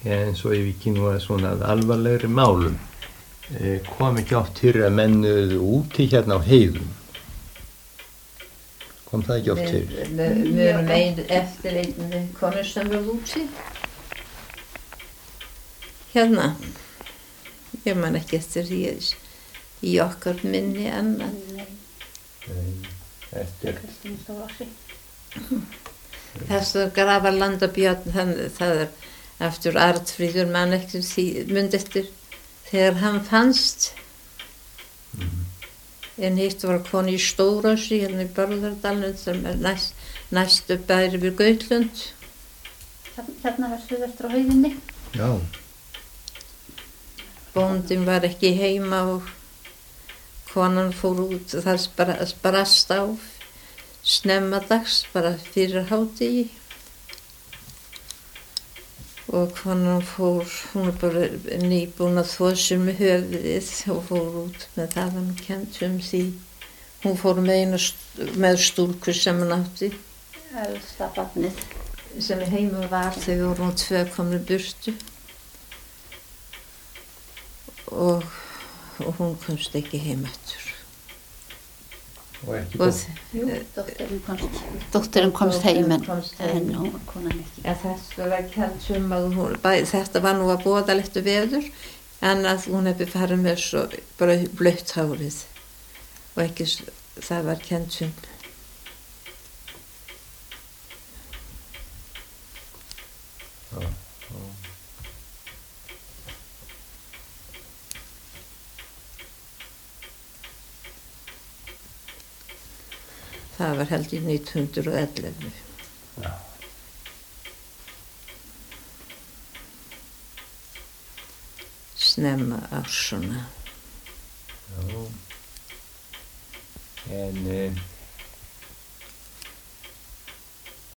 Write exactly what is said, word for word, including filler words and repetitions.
en svo ef ekki nú að svona alvarlegri málum eh, kom ekki oft fyrir að menn urðu úti hérna á heiðum. Kom það ekki oft fyrir? Við erum ein eftir einni konu sem var úti. Hérna. Ég man ekki eftir því í okkar minni annað. Nei, eftir. Þessu Grafarlandabjörn, það er eftir Arnfríður mann eftir því, mynd eftir þegar hann fannst. Mm. En hitt var koni í Stórási, hérna í Bárðardalnum, sem er næst, næstu bæri við Gautlund. Hérna var suðvestur á heiðinni. Já. Bóndinn var ekki heima og konan fór út, það bara brast á snemma dags, bara fyrir hádegi. Og konan fór, hún er bara nýbúin að þvo sér með höfuðið og fór út með það hann kennt um því. Hún fór með einu með stúlku sem hann átti. Elsta barnið. Sem heima var þegar voru hún tvö komið burtu. Og, og hún komst ekki heim eftir. Og ekki og, Jú, dóttirinn komst, dóttirinn komst heim en, en hún var konan ekki. Ja, þetta var kennt um að hún, bæ, þetta var nú að boðalegt veður en að hún hefði farið með svo bara blött hárið og ekki, það var kennt um. Já, já. Það var held í nítján hundrað og ellefu. Já. Snemma árs svona. Já. En eh,